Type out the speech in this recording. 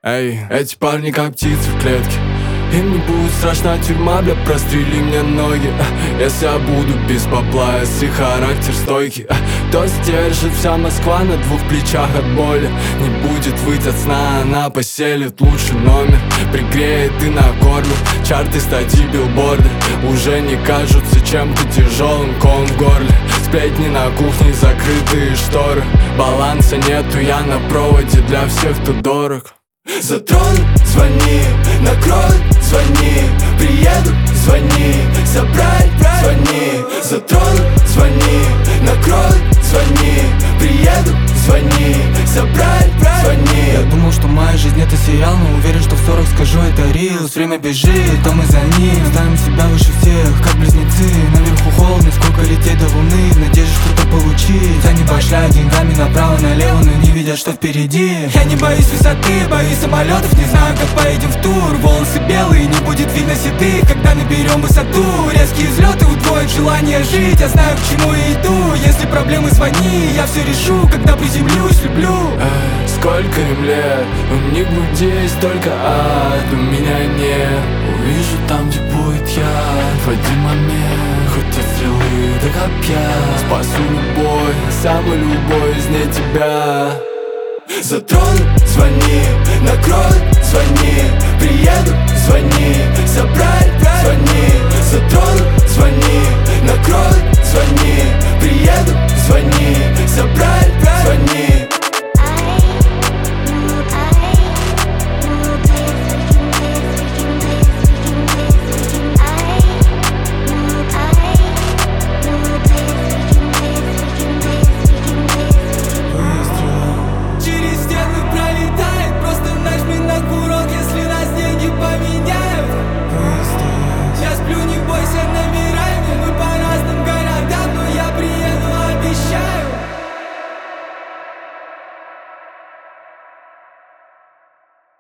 Эй, эти парни как птицы в клетке. Им не будет страшна тюрьма, бля, прострели мне ноги. Если я буду без бабла, если характер стойкий, то сдержит вся Москва на двух плечах от боли. Не будет выть от сна, она поселит лучший номер, пригреет и накормит. Чарты, статьи, билборды уже не кажутся чем-то тяжелым, ком в горле. Сплетни на кухне, закрытые шторы. Баланса нету, я на проводе для всех, кто дорог. Затронут, звони, накроют, звони, приедут, звони, забрать, звони. Затронут, звони, накроют, звони, приедут, звони, забрать, звони. Я думал, что моя жизнь это сериал, но уверен, что в 40 скажу это рилс. Время бежит, то мы за ним, ставим себя выше всех, как близнецы. Наверху холодно, сколько лететь до луны, в надежде что-то получить. Они башляют деньгами направо-налево, но не видят, что впереди. Я не боюсь высоты, боюсь самолетов, не знаю, как поедем в тур. Волосы белые, не будет видно седых, когда наберем высоту. Резкие взлеты удвоят желание жить, я знаю, к чему я иду. Если проблемы, звони, я все решу, когда приземлюсь, люблю. Сколько им лет, у них в груди есть только ад, у меня нет. Увижу там, где будет яд, в один момент, хоть от стрелы до копья, спасу любой, самый любой из ней тебя. Затронут, звони,